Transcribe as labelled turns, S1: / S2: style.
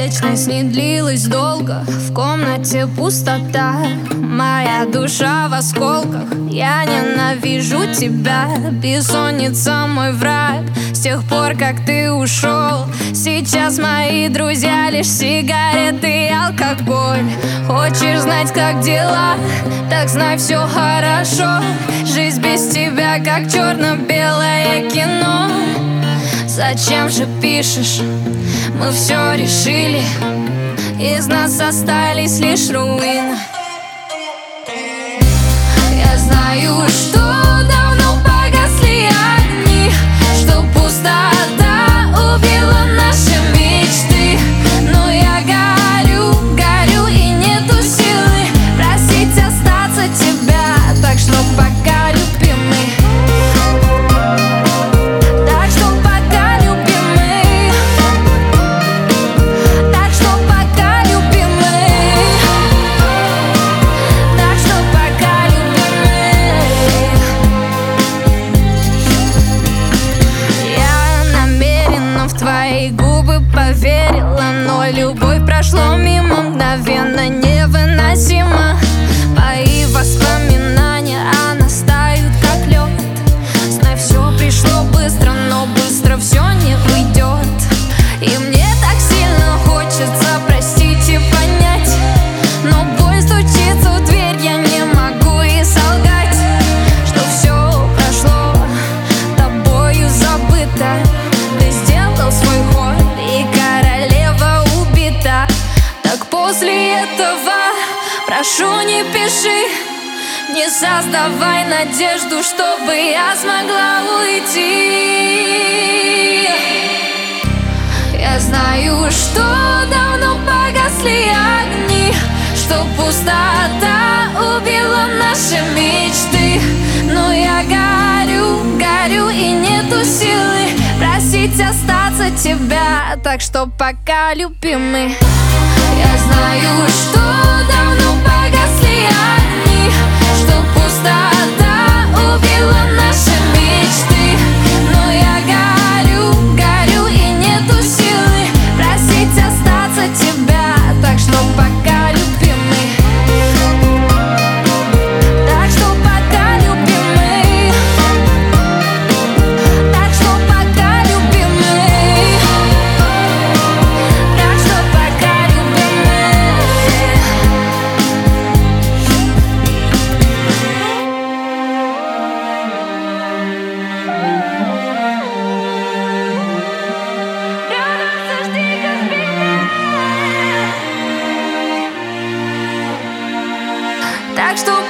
S1: вечность не длилась долго. В комнате пустота, моя душа в осколках. Я ненавижу тебя, бессонница мой враг. С тех пор, как ты ушел, сейчас мои друзья лишь сигареты и алкоголь. Хочешь знать, как дела? Так знай, все хорошо. Жизнь без тебя, как черно-белое кино. Зачем же пишешь? Мы все решили. Из нас остались лишь руины. Я знаю, что давно погасли огни, что пустота убила наши мечты. Но я горю, горю, и нету силы просить остаться тебя. Так что пока, любимый, так что пока, любимый, так что пока, любимый, так что пока, любимый. Я намеренно в твои губы поверила, но любовь прошло мимо, мгновенно, невыносимо. Мои воспоминания, она тают как лед. Знай, все пришло быстро, но быстро все не уйдет. И мне так сильно хочется простить и понять, но боль стучится в дверь, я не могу и солгать, что все прошло, тобою забыто. Ты сделал свой ход, и королева убита. Так после этого прошу, не пиши, не создавай надежду, чтобы я смогла уйти. Я знаю, что давно погасли огни, что пустота убила наши мечты. Но я горю, горю, и нету силы просить остаться тебя. Так что пока, любимый. Я знаю, что давно погасли огни, что пустота убила наши мечты. Но я горю, горю, и нету силы просить остаться тебя. Так что пока, любимый, так что пока, любимый, так что пока, любимый, так что пока, любимый. Придется жди, как меня. Так что